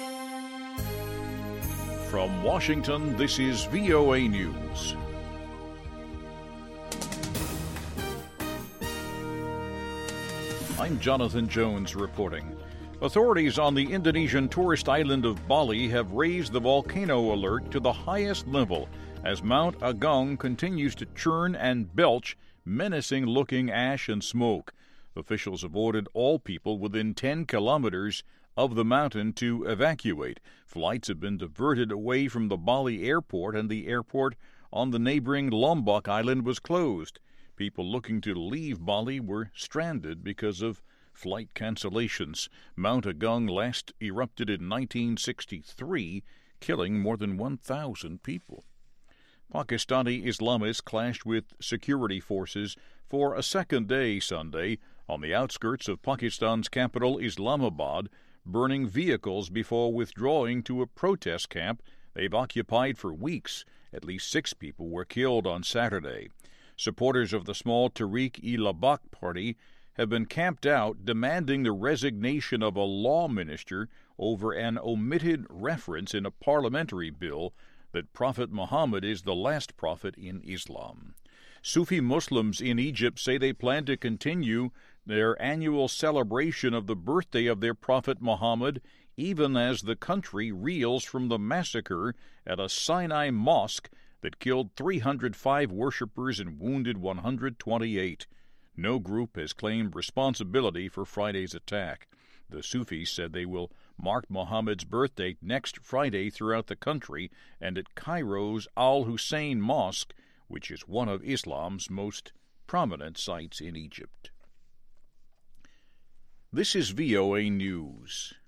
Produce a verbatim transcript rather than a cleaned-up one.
From Washington, this is V O A News. I'm Jonathan Jones reporting. Authorities on the Indonesian tourist island of Bali have raised the volcano alert to the highest level as Mount Agung continues to churn and belch menacing-looking ash and smoke. Officials have ordered all people within ten kilometers of the mountain to evacuate. Flights have been diverted away from the Bali airport, and the airport on the neighboring Lombok island was closed. People looking to leave Bali were stranded because of flight cancellations. Mount Agung last erupted in nineteen sixty-three, killing more than one thousand people. Pakistani Islamists clashed with security forces for a second day Sunday on the outskirts of Pakistan's capital, Islamabad, burning vehicles before withdrawing to a protest camp they've occupied for weeks. At least six people were killed on Saturday. Supporters of the small Tehreek-e-Labak party have been camped out demanding the resignation of a law minister over an omitted reference in a parliamentary bill that Prophet Muhammad is the last prophet in Islam. Sufi Muslims in Egypt say they plan to continue their annual celebration of the birthday of their prophet Muhammad, even as the country reels from the massacre at a Sinai mosque that killed three hundred five worshippers and wounded one hundred twenty-eight. No group has claimed responsibility for Friday's attack. The Sufis said they will mark Muhammad's birthday next Friday throughout the country and at Cairo's Al-Hussein Mosque, which is one of Islam's most prominent sites in Egypt. This is V O A News.